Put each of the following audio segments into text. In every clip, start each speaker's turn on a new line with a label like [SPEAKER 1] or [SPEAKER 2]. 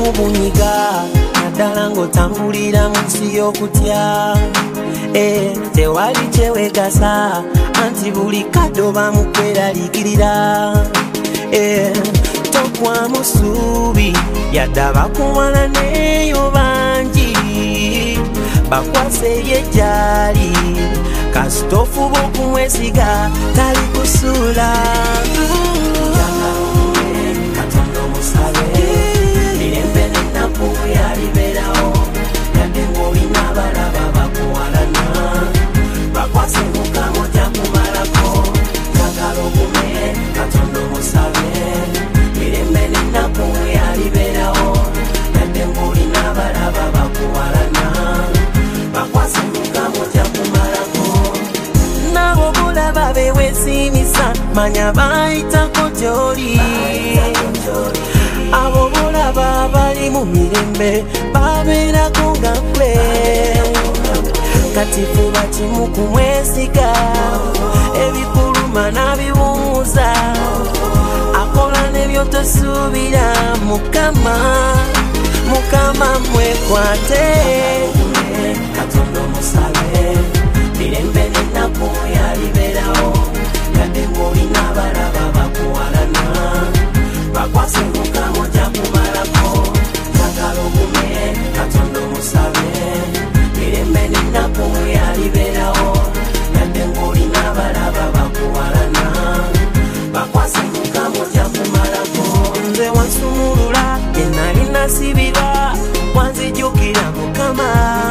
[SPEAKER 1] bunyiga naddala ng'otambulira mu nsi y'okutya tewali kyewegasa anti buli kaddo bamukweraliikirira tokwa musuubi yadde abakuwala neyo bangi bakwase yejjali kasitofu bokumwesiga tali kusuula Katonda omusabe mirembe n'ennaku yaliberawo yadde ng'olina abalaba bakuwalana bakwase mukama ojja kumalako njagala ogume Katonda omusabe mirembe n'ennaku yaliberawo yadde ng'olina abalaba bakuwalana bakwase mukama ojja kumalako nabo bulaba bewesimisa manya bayitako gy'oli abo bulaba bali mu mirembe babeerako nga ggwe kati fuba kimu kumwesiga ebikuluma n'abiwumuza akola nebyo tosuubira mukama mwekwate Katonda omusabe mirembe n'ennaku yaliberawo yadde ng'olina abalaba bakuwalana bakwase mukama ojja kumalako njagala ogume Katonda omusabe mirembe n'ennaku yaliberawo yadde ng'olina abalaba bakuwalana bakwase mukama ojja kumalako nze wansumulula yenali nasibirwa wanzijjukira mukama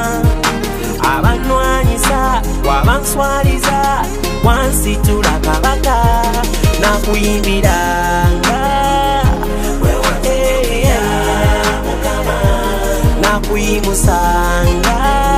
[SPEAKER 1] abanwanyisa wabanswaliza wansitula kabaka nakuyimbiranga nakuyimusanga